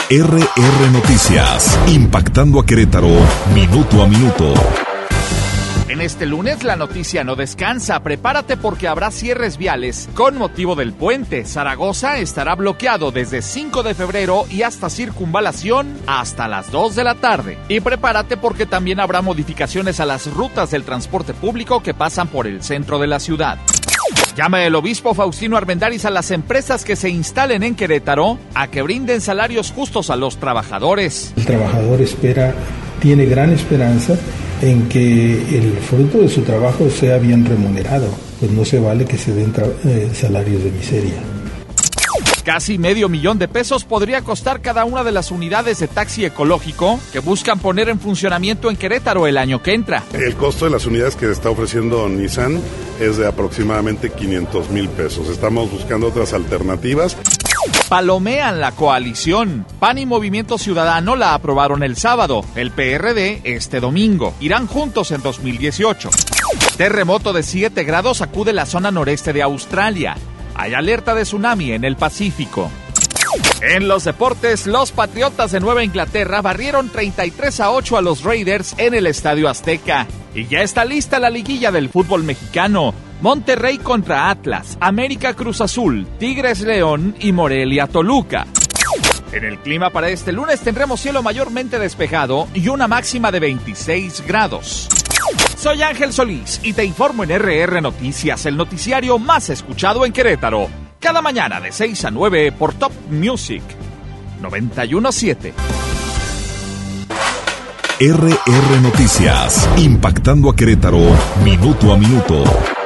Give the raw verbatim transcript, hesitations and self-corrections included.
R R Noticias, impactando a Querétaro, minuto a minuto. En este lunes la noticia no descansa, prepárate porque habrá cierres viales. Con motivo del puente, Zaragoza estará bloqueado desde cinco de febrero y hasta Circunvalación hasta las dos de la tarde. Y prepárate porque también habrá modificaciones a las rutas del transporte público que pasan por el centro de la ciudad. Llama el obispo Faustino Armendáriz a las empresas que se instalen en Querétaro a que brinden salarios justos a los trabajadores. El trabajador espera, tiene gran esperanza en que el fruto de su trabajo sea bien remunerado, pues no se vale que se den tra- eh, salarios de miseria. Casi medio millón de pesos podría costar cada una de las unidades de taxi ecológico que buscan poner en funcionamiento en Querétaro el año que entra. El costo de las unidades que está ofreciendo Nissan es de aproximadamente quinientos mil pesos. Estamos buscando otras alternativas. Palomean la coalición. P A N y Movimiento Ciudadano la aprobaron el sábado, el P R D este domingo. Irán juntos en dos mil dieciocho. Terremoto de siete grados sacude la zona noreste de Australia. Hay alerta de tsunami en el Pacífico. En los deportes, los Patriotas de Nueva Inglaterra barrieron treinta y tres a ocho a los Raiders en el Estadio Azteca. Y ya está lista la liguilla del fútbol mexicano. Monterrey contra Atlas, América Cruz Azul, Tigres León y Morelia Toluca. En el clima para este lunes tendremos cielo mayormente despejado y una máxima de veintiséis grados. Soy Ángel Solís y te informo en R R Noticias, el noticiario más escuchado en Querétaro. Cada mañana de seis a nueve por Top Music noventa y uno punto siete. R R Noticias, impactando a Querétaro, minuto a minuto.